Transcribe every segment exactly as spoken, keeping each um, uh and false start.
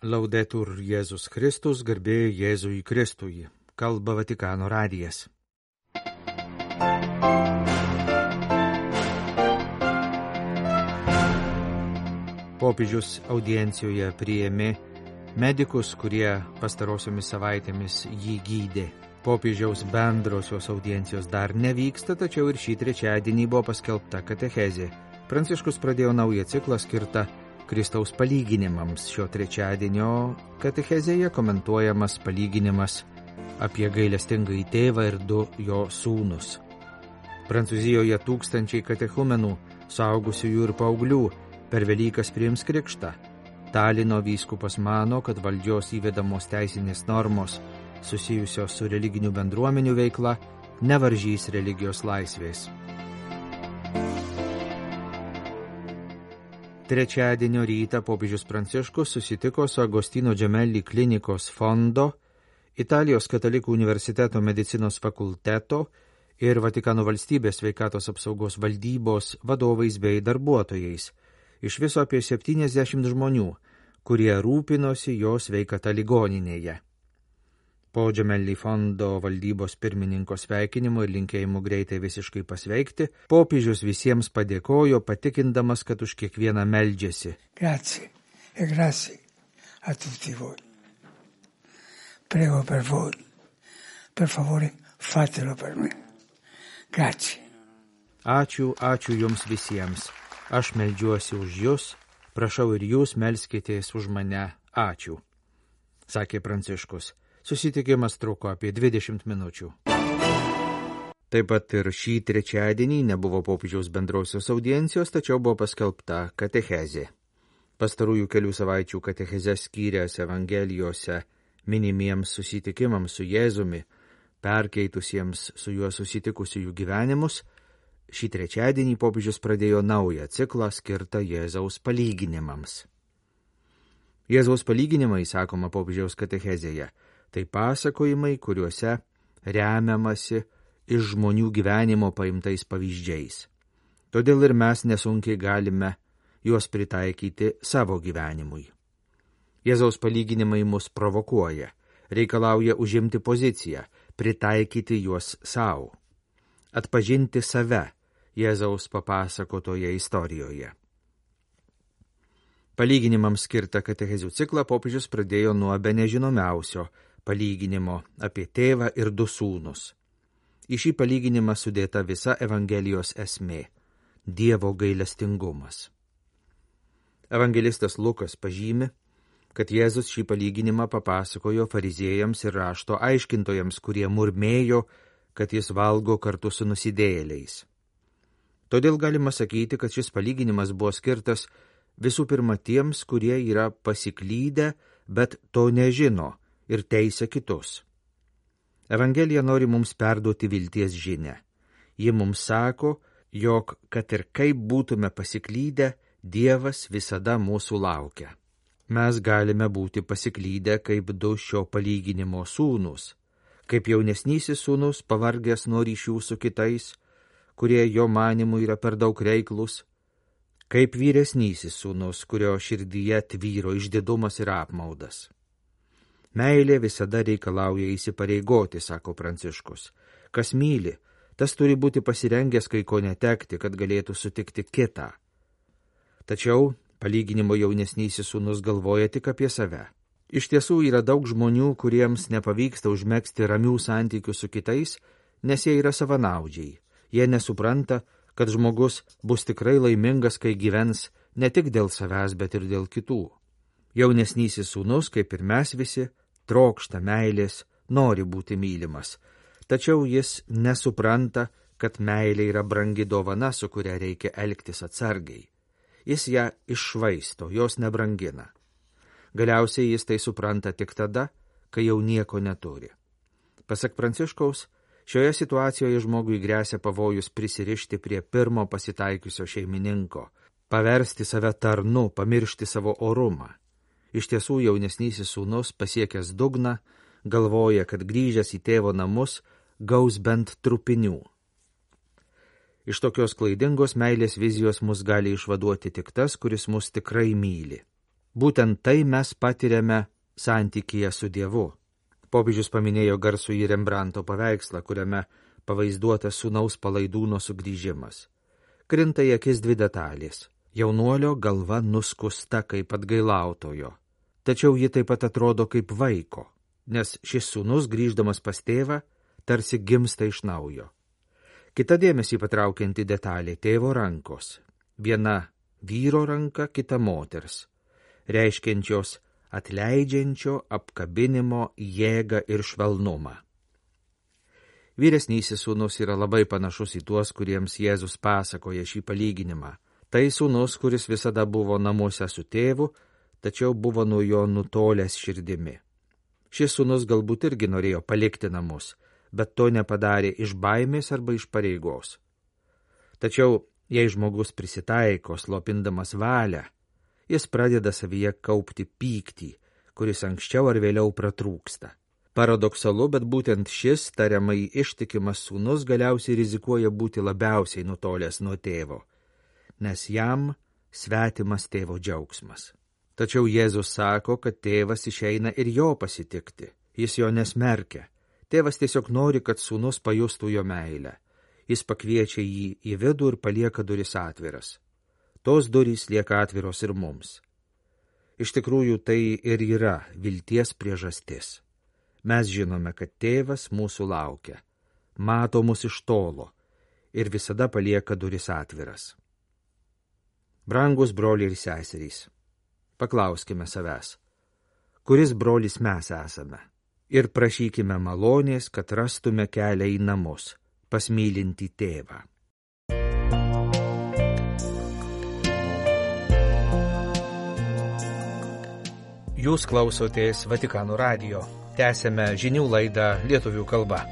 Laudetur Jėzus Kristus, garbė Jėzui Kristui. Kalba Vatikano radijas. Popiežius audiencijoje priėmė medikus, kurie pastarosiomis savaitėmis jį gydė. Popiežiaus bendrosios audiencijos dar nevyksta, tačiau ir šį trečiadienį buvo paskelbta katechezė. Pranciškus pradėjo naują ciklą skirtą Kristaus palyginimams. Šio trečiadienio katechezėje komentuojamas palyginimas apie gailestingąjį tėvą ir du jo sūnus. Prancūzijoje tūkstančiai katechumenų, suaugusiųjų ir paauglių, per Velykas priims krikštą. Talino vyskupas mano, kad valdžios įvedamos teisinės normos susijusios su religinių bendruomenių veikla nevaržys religijos laisvės. Trečiadienio rytą popiežius Pranciškus susitiko su Agostino Gemelli klinikos fondo, Italijos katalikų universiteto medicinos fakulteto ir Vatikano valstybės sveikatos apsaugos valdybos vadovais bei darbuotojais. Iš viso apie septyniasdešimt žmonių, kurie rūpinosi jo sveikata ligoninėje. Po Gemelli fondo valdybos pirmininko sveikinimo ir linkėjimų greitai visiškai pasveikti, popiežius visiems padėkojo, patikindamas, kad už kiekvieną meldžiasi. Grazie e grazie a tutti voi. Prego per voi. Per favore, fatelo per me. Grazie. Ačiū, ačiū jums visiems. Aš meldžiuosi už jūs, prašau ir jūs melskitės už mane. Ačiū, sakė Pranciškus. Susitikimas truko apie dvidešimt minučių. Taip pat ir šį trečiadienį nebuvo popiežiaus bendrosios audiencijos, tačiau buvo paskelbta katechezė. Pastarųjų kelių savaičių katechezę skyręs Evangelijose minimiems susitikimams su Jėzumi, perkeitusiems su juo susitikusiųjų gyvenimus, šį trečiadienį popiežius pradėjo naują ciklą skirtą Jėzaus palyginimams. Jėzaus palyginimai, sakoma popiežiaus katechezėje, tai pasakojimai, kuriuose remiamasi iš žmonių gyvenimo paimtais pavyzdžiais. Todėl ir mes nesunkiai galime juos pritaikyti savo gyvenimui. Jėzaus palyginimai mus provokuoja, reikalauja užimti poziciją, pritaikyti juos savo, atpažinti save Jėzaus papasakotoje istorijoje. Palyginimams skirtą katechezių ciklą popiežius pradėjo nuo bene žinomiausio palyginimo apie tėvą ir du sūnus. Į šį palyginimą sudėta visa Evangelijos esmė – Dievo gailestingumas. Evangelistas Lukas pažymi, kad Jėzus šį palyginimą papasakojo fariziejams ir rašto aiškintojams, kurie murmėjo, kad jis valgo kartu su nusidėjėliais. Todėl galima sakyti, kad šis palyginimas buvo skirtas visų pirma tiems, kurie yra pasiklydę, bet to nežino ir teisia kitus. Evangelija nori mums perduoti vilties žinią. Ji mums sako, jog, kad ir kaip būtume pasiklydę, Dievas visada mūsų laukia. Mes galime būti pasiklydę kaip du šio palyginimo sūnus, kaip jaunesnysis sūnus pavargęs nuo ryšių su kitais, kurie jo manimu yra per daug reiklus, kaip vyresnysis sūnus, kurio širdyje tvyro išdidumas ir apmaudas. Meilė visada reikalauja įsipareigoti, sako Pranciškus. Kas myli, tas turi būti pasirengęs kai ko netekti, kad galėtų sutikti kitą. Tačiau palyginimo jaunesnysis sūnus galvoja tik apie save. Iš tiesų yra daug žmonių, kuriems nepavyksta užmegzti ramių santykių su kitais, nes jie yra savanaudžiai. Jie nesupranta, kad žmogus bus tikrai laimingas, kai gyvens ne tik dėl savęs, bet ir dėl kitų. Jaunesnysis sūnus, kaip ir mes visi, trokšta meilės, nori būti mylimas, tačiau jis nesupranta, kad meilė yra brangi dovana, su kuria reikia elgtis atsargiai. Jis ją iššvaisto, jos nebrangina. Galiausiai jis tai supranta tik tada, kai jau nieko neturi. Pasak Pranciškaus, šioje situacijoje žmogui gresia pavojus prisirišti prie pirmo pasitaikiusio šeimininko, paversti save tarnu, pamiršti savo orumą. Iš tiesų jaunesnysis sūnus, pasiekęs dugną, galvoja, kad grįžęs į tėvo namus gaus bent trupinių. Iš tokios klaidingos meilės vizijos mus gali išvaduoti tik tas, kuris mus tikrai myli. Būtent tai mes patiriame santykyje su Dievu. Popiežius paminėjo garsų į Rembranto paveikslą, kuriame pavaizduotas sūnaus palaidūno sugrįžimas. Krinta į akis dvi detalės. Jaunuolio galva nuskusta kaip atgailautojo, tačiau ji taip pat atrodo kaip vaiko, nes šis sūnus grįždamas pas tėvą tarsi gimsta iš naujo. Kita dėmesį patraukianti detalė – tėvo rankos. Viena vyro ranka, kita moters, reiškiančios atleidžiančio apkabinimo jėgą ir švelnumą. Vyresnysis sūnus yra labai panašus į tuos, kuriems Jėzus pasakoja šį palyginimą. Tai sūnus, kuris visada buvo namuose su tėvu, tačiau buvo nuo jo nutolęs širdimi. Šis sūnus galbūt irgi norėjo palikti namus, bet to nepadarė iš baimės arba iš pareigos. Tačiau, jei žmogus prisitaiko, slopindamas valią, jis pradeda savyje kaupti pyktį, kuris anksčiau ar vėliau pratrūksta. Paradoksalu, bet būtent šis tariamai ištikimas sūnus galiausiai rizikuoja būti labiausiai nutolęs nuo tėvo, nes jam svetimas tėvo džiaugsmas. Tačiau Jėzus sako, kad tėvas išeina ir jo pasitikti. Jis jo nesmerkia. Tėvas tiesiog nori, kad sūnus pajustų jo meilę. Jis pakviečia jį į vidų ir palieka duris atviras. Tos durys lieka atviros ir mums. Iš tikrųjų, tai ir yra vilties priežastis. Mes žinome, kad tėvas mūsų laukia, mato mus iš tolo ir visada palieka duris atviras. Brangus broliai ir seserys, paklauskime savęs, kuris brolis mes esame, ir prašykime malonės, kad rastume kelią į namus, pas mylintį tėvą. Jūs klausotės Vatikano radijo. Tęsėme žinių laidą lietuvių kalba.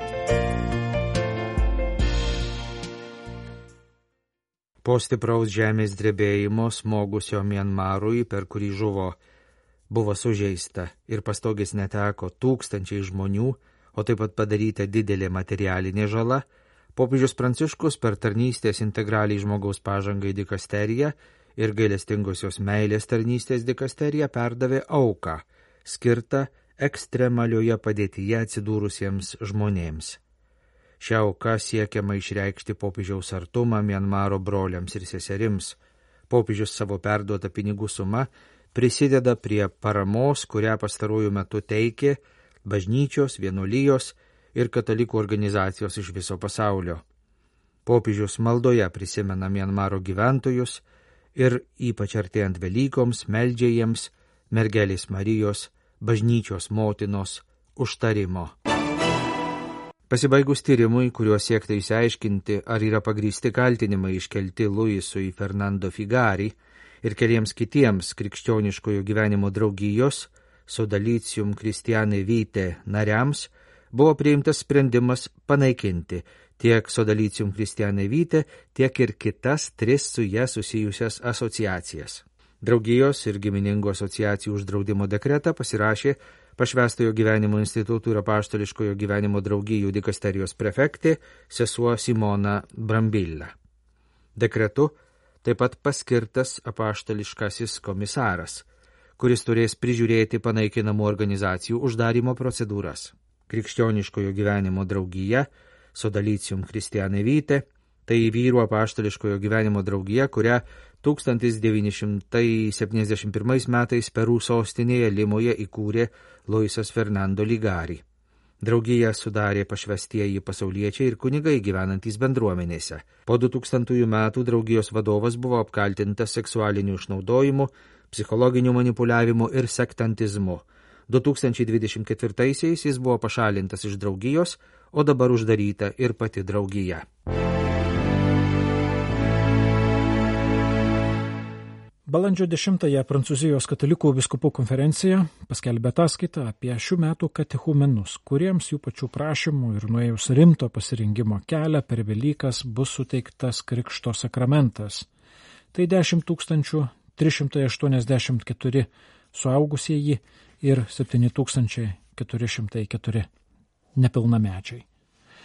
Po stipraus žemės drebėjimo smogusio Mianmarui, per kurį žuvo, buvo sužeista ir pastogės neteko tūkstančiai žmonių, o taip pat padaryta didelė materialinė žala, popiežius Pranciškus per tarnystės integraliai žmogaus pažangai dikasteriją ir gailestingosios meilės tarnystės dikasteriją perdavė auką, skirtą ekstremalioje padėtyje atsidūrusiems žmonėms. Šią auką siekiama išreikšti popiežiaus artumą Mianmaro broliams ir seserims. Popiežius savo perduotą pinigų sumą prisideda prie paramos, kurią pastaruoju metu teikė bažnyčios, vienuolijos ir katalikų organizacijos iš viso pasaulio. Popiežius maldoje prisimena Mianmaro gyventojus ir ypač artėjant Velykoms meldžia jiems mergelės Marijos, bažnyčios motinos užtarimo. Pasibaigus tyrimui, kuriuo siekta išsiaiškinti, ar yra pagrįsti kaltinimai iškelti Luisui Fernando Figari ir keliems kitiems krikščioniškojo gyvenimo draugijos, Sodalicium Christianae Vitae nariams, buvo priimtas sprendimas panaikinti tiek Sodalicium Christianae Vitae, tiek ir kitas tris su ją susijusias asociacijas. Draugijos ir giminingų asociacijų uždraudimo dekretą pasirašė Pašvęstojo gyvenimo institutų ir apaštališkojo gyvenimo draugijų dikasterijos prefektė sesuo Simona Brambilla. Dekretu taip pat paskirtas apaštališkasis komisaras, kuris turės prižiūrėti panaikinamų organizacijų uždarymo procedūras. Krikščioniškojo gyvenimo draugija, Sodalicium Christianae Vitae, tai vyrų apaštališkojo gyvenimo draugija, kurią tūkstantis devyni šimtai septyniasdešimt pirmais metais Perų sostinėje Limoje įkūrė Luisas Fernando Ligari. Draugiją sudarė pašvestieji pasauliečiai ir kunigai gyvenantys bendruomenėse. Po du tūkstantųjų metų draugijos vadovas buvo apkaltintas seksualiniu išnaudojimu, psichologiniu manipuliavimu ir sektantizmu. du tūkstančiai dvidešimt ketvirtaisiais jis buvo pašalintas iš draugijos, o dabar uždaryta ir pati draugija. Balandžio dešimtąją Prancūzijos katalikų vyskupų konferencija paskelbė ataskaitą apie šių metų katechumenus, kuriems jų pačių prašymų ir nuėjus rimto pasirinkimo kelią per Velykas bus suteiktas krikšto sakramentas. Tai dešimt tūkstančių trys šimtai aštuoniasdešimt keturi suaugusieji ir septyni tūkstančiai keturi šimtai keturi nepilnamečiai.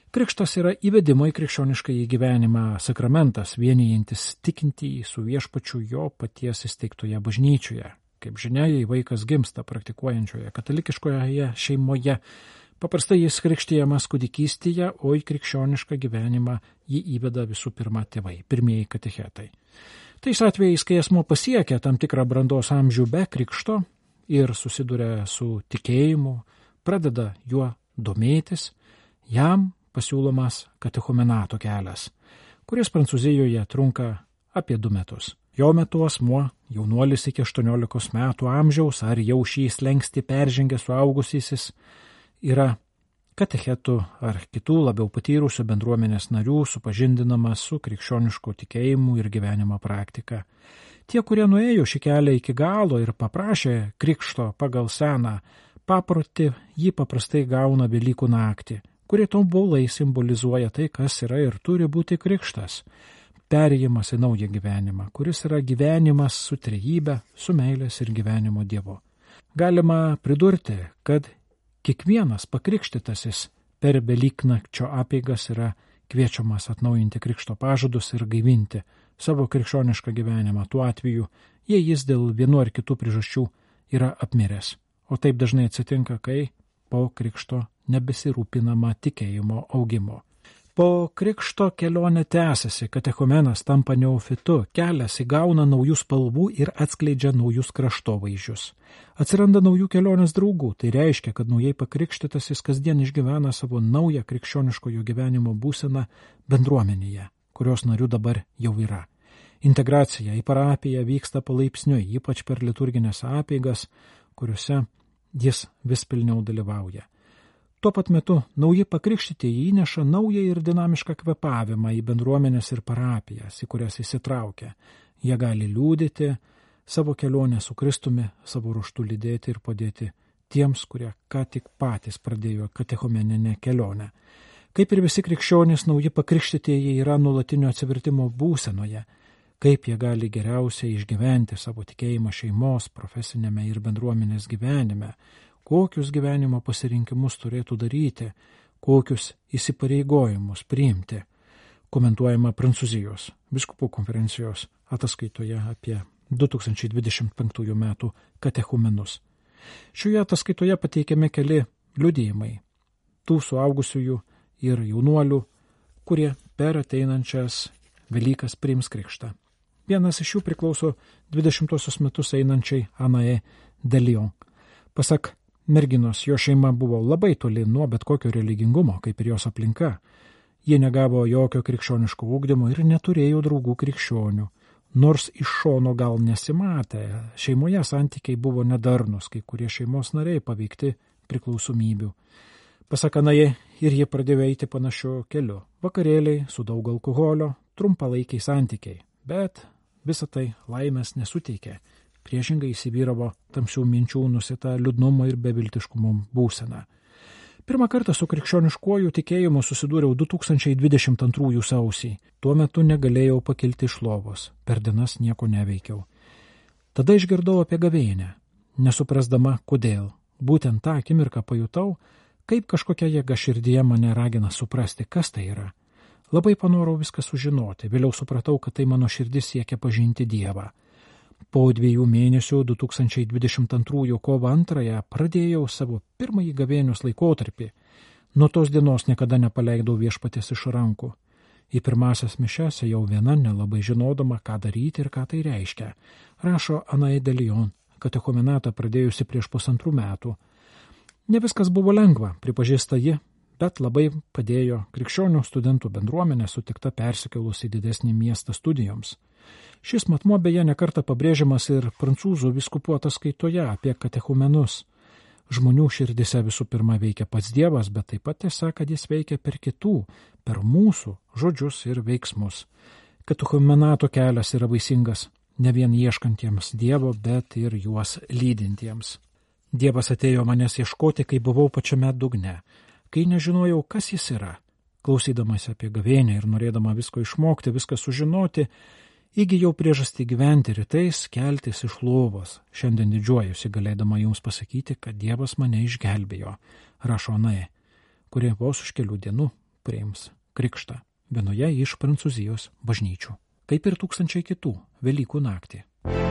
Krikštas yra įvedimo į krikščionišką gyvenimą sakramentas, vienijantis tikintįjį su viešpačiu jo paties įsteigtoje bažnyčioje. Kaip žinia, jei vaikas gimsta praktikuojančioje katalikiškoje šeimoje, paprastai jis krikštijamas kūdikystėje, o į krikščionišką gyvenimą jį įveda visų pirma tėvai, pirmieji katechetai. Tais atvejais, kai asmuo pasiekia tam tikrą brandos amžių be krikšto ir susiduria su tikėjimu, pradeda juo domėtis, jam pasiūlomas katechumenato kelias, kuris Prancūzijoje trunka apie du metus. Jo metu asmuo, jaunuolis iki aštuoniolikos metų amžiaus ar jau šį slengstį peržengė suaugusysis, yra katechetų ar kitų labiau patyrusių bendruomenės narių supažindinamas su krikščionišku tikėjimu ir gyvenimo praktika. Tie, kurie nuėjo šį kelią iki galo ir paprašė krikšto pagal seną paprotį, jį paprastai gauna Velykų naktį, kurie tobulai simbolizuoja tai, kas yra ir turi būti krikštas. Perėjimas į naują gyvenimą, kuris yra gyvenimas su trejybe, su meilės ir gyvenimo Dievu. Galima pridurti, kad kiekvienas pakrikštytasis per Velyknakčio apeigas yra kviečiamas atnaujinti krikšto pažadus ir gaivinti savo krikščionišką gyvenimą tuo atveju, jei jis dėl vienu ar kitų priežasčių yra apmiręs. O taip dažnai atsitinka, kai po krikšto nebesirūpinama tikėjimo augimo. Po krikšto kelionė tęsiasi, katechumenas tampa neofitu, kelias įgauna naujų spalvų ir atskleidžia naujus kraštovaizdžius. Atsiranda naujų kelionės draugų, tai reiškia, kad naujai pakrikštytasis kasdien išgyvena savo naują krikščioniškojo gyvenimo būseną bendruomenėje, kurios narių dabar jau yra. Integracija į parapiją vyksta palaipsniui, ypač per liturginės apeigas, kuriuose jis vis pilniau dalyvauja. Tuo pat metu nauji pakrikštytieji įneša naują ir dinamišką kvepavimą į bendruomenės ir parapijas, į kurias įsitraukia. Jie gali liūdėti savo kelionę su Kristumi, savo ruožtu lydėti ir padėti tiems, kurie ką tik patys pradėjo katechumeninę kelionę. Kaip ir visi krikščionys, nauji pakrikštytieji yra nuolatinio atsivertimo būsenoje. Kaip jie gali geriausiai išgyventi savo tikėjimą šeimos, profesinėme ir bendruomenės gyvenime, kokius gyvenimo pasirinkimus turėtų daryti, kokius įsipareigojimus priimti, komentuojama Prancūzijos vyskupų konferencijos ataskaitoje apie du tūkstančiai dvidešimt penktųjų metų katechumenus. Šioje ataskaitoje pateikiami keli liudijimai tų suaugusiųjų ir jaunuolių, kurie per ateinančias Velykas priims krikštą. Vienas iš jų priklauso dvidešimtuosius metus einančiai Anae de Lyon. Pasak merginos, jo šeima buvo labai toli nuo bet kokio religingumo, kaip ir jos aplinka. Jie negavo jokio krikščioniško ugdymo ir neturėjo draugų krikščionių. Nors iš šono gal nesimatė, šeimoje santykiai buvo nedarnus, kai kurie šeimos nariai paveikti priklausomybių. Pasak Anae, ir jie pradėjo eiti panašiu keliu. Vakarėliai su daug alkoholio, trumpalaikiai santykiai, bet visą tai laimės nesuteikė. Priešingai įsivyravo tamsių minčių nusita liūdnumo ir beviltiškumo būsena. Pirmą kartą su krikščioniškuoju tikėjimu susidūriau du tūkstančiai dvidešimt antrųjų sausį. Tuo metu negalėjau pakilti iš lovos, per dienas nieko neveikiau. Tada išgirdau apie gavėnią, nesuprasdama kodėl. Būtent tą akimirką pajutau, kaip kažkokia jėga širdyje mane ragina suprasti, kas tai yra. Labai panorau viską sužinoti, vėliau supratau, kad tai mano širdis siekia pažinti Dievą. Po dviejų mėnesių du tūkstančiai dvidešimt antrųjų kovo antrąją pradėjau savo pirmąjį gavėnios laikotarpį. Nuo tos dienos niekada nepaleidau viešpaties iš rankų. Į pirmasias mišias ėjau viena, nelabai žinodama, ką daryti ir ką tai reiškia. Rašo Anae de Lyon, katechumenatą pradėjusi prieš pusantrų metų. Ne viskas buvo lengva, pripažįsta ji, bet labai padėjo krikščionių studentų bendruomenė sutikta persikėlus į didesnį miestą studijoms. Šis matmuo beje nekartą pabrėžiamas ir prancūzų vyskupų ataskaitoje apie katechumenus. Žmonių širdise visų pirma veikia pats Dievas, bet taip pat tiesa, kad jis veikia per kitų, per mūsų žodžius ir veiksmus. Katechumenato kelias yra vaisingas ne vien ieškantiems Dievo, bet ir juos lydintiems. Dievas atėjo manęs ieškoti, kai buvau pačiame dugne, kai nežinojau, kas jis yra. Klausydamas apie gavėnią ir norėdama visko išmokti, viską sužinoti, įgijau priežastį gyventi rytais, keltis iš lovos. Šiandien didžiuojusi galėdama jums pasakyti, kad Dievas mane išgelbėjo, rašo Anae, kuri vos už kelių dienų priims krikštą vienoje iš Prancūzijos bažnyčių, kaip ir tūkstančiai kitų Velykų naktį.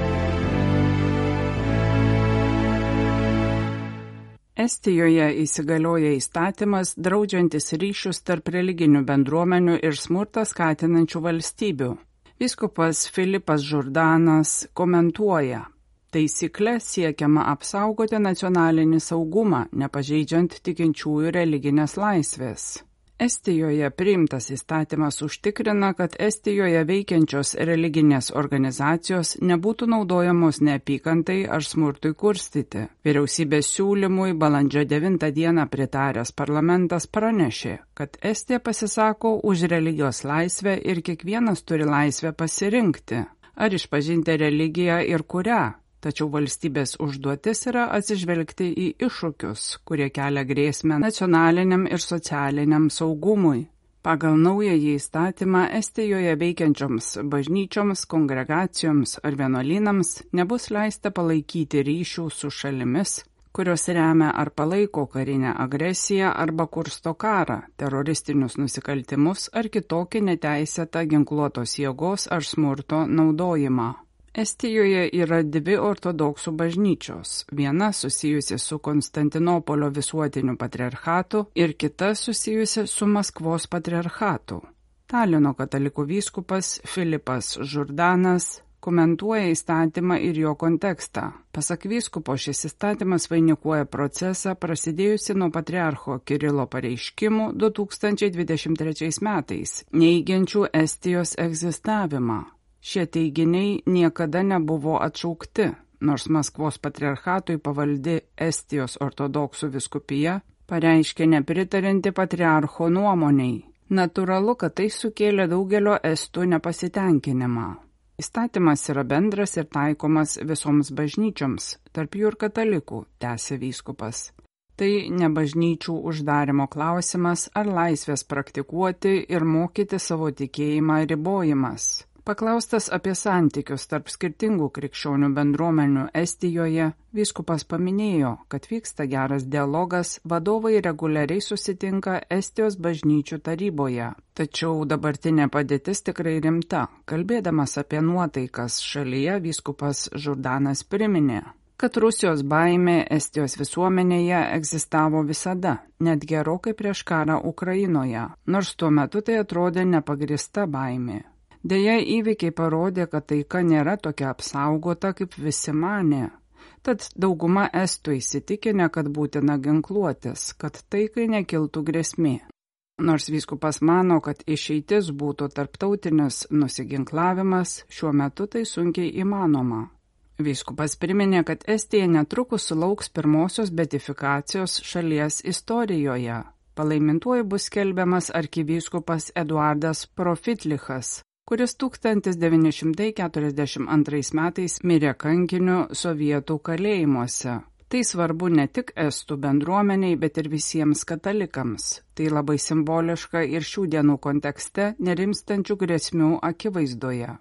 Estijoje įsigalioja įstatymas draudžiantis ryšius tarp religinių bendruomenių ir smurtą skatinančių valstybių. Vyskupas Filipas Žurdanas komentuoja, taisykle siekiama apsaugoti nacionalinį saugumą, nepažeidžiant tikinčiųjų religinės laisvės. Estijoje priimtas įstatymas užtikrina, kad Estijoje veikiančios religinės organizacijos nebūtų naudojamos neapykantai ar smurtui kurstyti. Vyriausybės siūlymui balandžio devintą dieną pritaręs parlamentas pranešė, kad Estija pasisako už religijos laisvę ir kiekvienas turi laisvę pasirinkti, ar išpažinti religiją ir kurią. Tačiau valstybės užduotis yra atsižvelgti į iššūkius, kurie kelia grėsmę nacionaliniam ir socialiniam saugumui. Pagal naująjį įstatymą Estijoje veikiančioms bažnyčioms, kongregacijoms ar vienuolynams nebus leista palaikyti ryšių su šalimis, kurios remia ar palaiko karinę agresiją arba kursto karą, teroristinius nusikaltimus ar kitokį neteisėtą ginkluotos jėgos ar smurto naudojimą. Estijoje yra dvi ortodoksų bažnyčios, viena susijusi su Konstantinopolio visuotiniu patriarchatu ir kita susijusi su Maskvos patriarchatu. Talino katalikų vyskupas Filipas Žurdanas komentuoja įstatymą ir jo kontekstą. Pasak vyskupo, šis įstatymas vainikuoja procesą prasidėjusi nuo patriarcho Kirilo pareiškimų du tūkstančiai dvidešimt trečiais metais, neigiančių Estijos egzistavimą. Šie teiginiai niekada nebuvo atšaukti, nors Maskvos patriarchatui pavaldi Estijos ortodoksų vyskupija pareiškė nepritarinti patriarcho nuomoniai. Natūralu, kad tai sukėlė daugelio estų nepasitenkinimą. Įstatymas yra bendras ir taikomas visoms bažnyčioms, tarp jų ir katalikų, tęsė vyskupas. Tai ne bažnyčių uždarimo klausimas ar laisvės praktikuoti ir mokyti savo tikėjimą ribojimas. Paklaustas apie santykius tarp skirtingų krikščionių bendruomenių Estijoje, vyskupas paminėjo, kad vyksta geras dialogas, vadovai reguliariai susitinka Estijos bažnyčių taryboje. Tačiau dabartinė padėtis tikrai rimta. Kalbėdamas apie nuotaikas šalyje, vyskupas Žurdanas priminė, kad Rusijos baimė Estijos visuomenėje egzistavo visada, net gerokai prieš karą Ukrainoje, nors tuo metu tai atrodė nepagrįsta baimė. Deja, įvykiai parodė, kad taika nėra tokia apsaugota, kaip visi manė. Tad dauguma estų įsitikinę, kad būtina ginkluotis, kad taikai nekiltų grėsmė. Nors vyskupas mano, kad išeitis būtų tarptautinis nusiginklavimas, šiuo metu tai sunkiai įmanoma. Vyskupas priminė, kad Estija netrukus sulauks pirmosios beatifikacijos šalies istorijoje. Palaimintuoju bus skelbiamas arkivyskupas Eduardas Profitlichas, kuris tūkstantis devyni šimtai keturiasdešimt antrais metais mirė kankiniu sovietų kalėjimuose. Tai svarbu ne tik estų bendruomeniai, bet ir visiems katalikams. Tai labai simboliška ir šių dienų kontekste nerimstančių grėsmių akivaizdoje.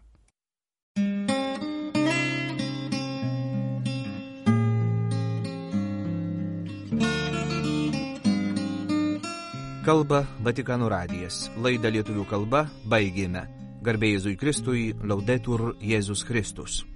Kalba Vatikano radijas. Laidą lietuvių kalba baigėme. Garbė Jėzui Kristui, Laudetur Jėzus Kristus.